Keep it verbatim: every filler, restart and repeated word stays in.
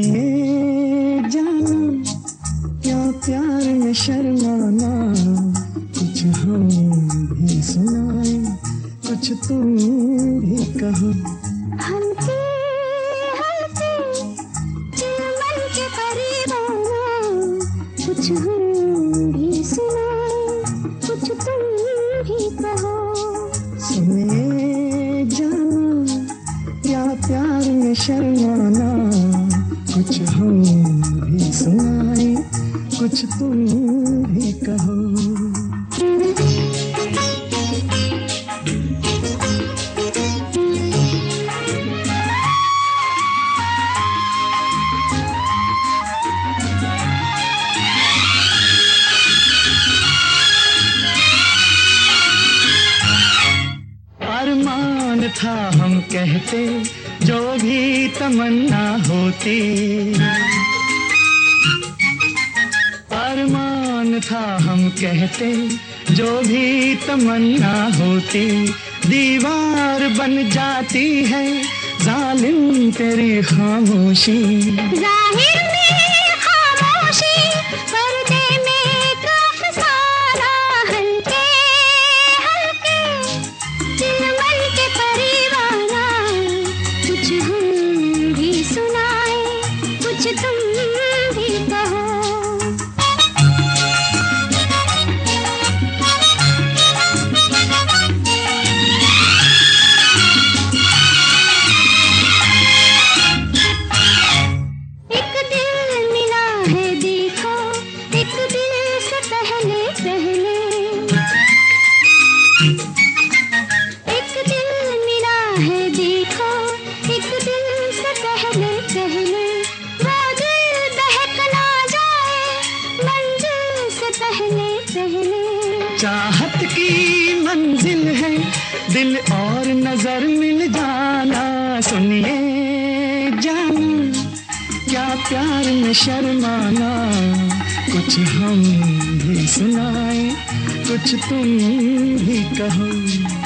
सुनिए जाना, क्या प्यार में शर्माना, कुछ हम भी सुनाए, कुछ तुम भी कहो। हल्के हल्के चिलमन के करीब आना, कुछ हम भी सुनाए, कुछ तुम भी कहो। सुनिए जाना, क्या प्यार में शर्माना, कुछ हम भी सुनाए, कुछ तुम भी कहो। अरमान था हम कहते, जो भी तमन्ना होती, अरमान था हम कहते, जो भी तमन्ना होती, दीवार बन जाती है जालिम तेरी खामोशी। जाहिर में खामोशी, पर्दे में एक अफसाना, हल्के हल्के चिलमन के करीब आना, कुछ हम भी सुनाए, कुछ तुम भी कहो। एक दिल मिला है देखो, एक दिल से पहले पहले, एक दिल मिला है देखो, एक दिल से पहले पहले, वो दिल बहक ना जाए मंजिल से पहले पहले। चाहत की मंजिल है दिल और नजर मिल जाना। सुनिए जाना, क्या प्यार में शर्माना, कुछ हम भी सुनाए, कुछ तुम भी कहो।